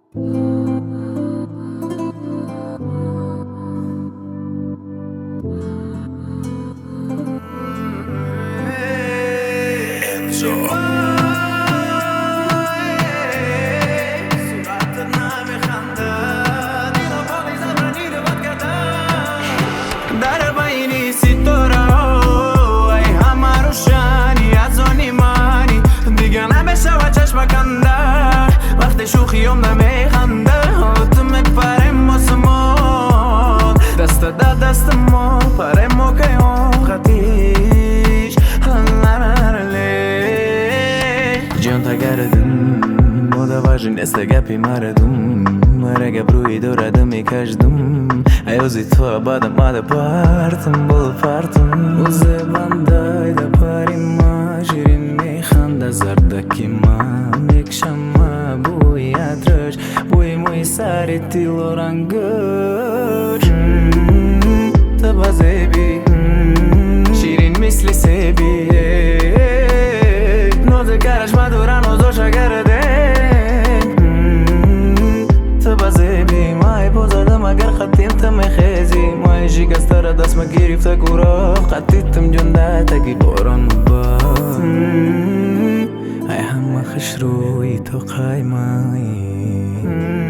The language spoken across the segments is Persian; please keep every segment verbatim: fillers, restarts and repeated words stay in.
در بینی ستاره ها ای همه روشنی از آنی منی دیگه نمیشه و چشم کنده وقتی شوخیم نمیخنده تو میپریم آسمان دست در دست ما پریم و که خطیش جان تگردم moda važi neste gapi maradum Rega bruji dorada mi každum A jozi tvoja bada mada partum bolu partum Uze bandaj da parima Žirin mi khanda zardaki ma Mek shama buj atrash Buj muj sari tilo rangaj Taba zebi Širin misli sebi Noze karash madura nozo shagarade اگر خطیم تم خیزی مای شکسته دست ما گرفته گورا خطیتم جنده تگی باران با ای همه خوش روی تو قایمایی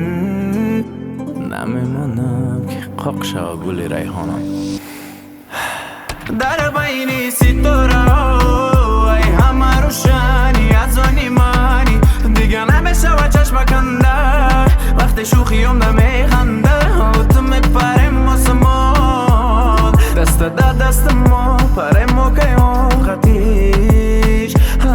نمیمانم که قاق شا گلی ریحانم در بینی ستاره ای همه روشنی از آنی منی دیگه نمیشه و چشم کنده وقتی شوخیم نمیخنده تو میپریم آسمان دست در دست ما پریم و که خطیش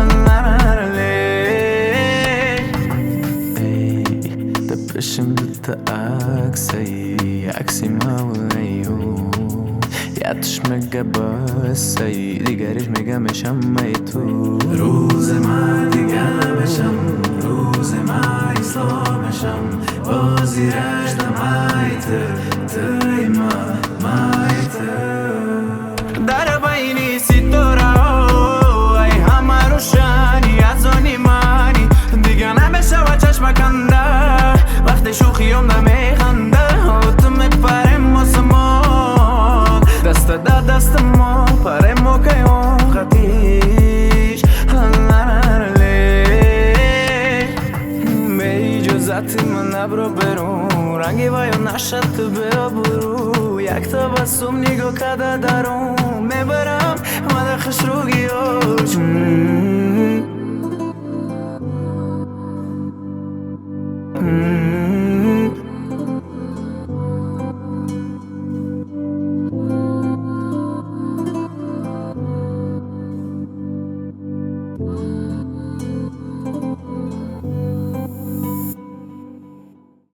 ای ده پیشم دوتا عکس ای عکسی مولیو یادش میگه بس ای دیگریش میگه میشم ای تو روز من دیگه نمیشم روز من اسلامشم بازی رشتم ایته تای ما مایته در بینی ستاره ای همه روشنی از آنی منی دیگه نمیشه و چشم کنده وقتی شوخیم نمیخنده تو میپریم آسمان دست در دست ما پریم و که خطیش ذاتی من نبرو برون رنگی باید نشد تو برو برو یک تبسم نگاه کده درون میبرم مده خوش روگیاش mm-hmm.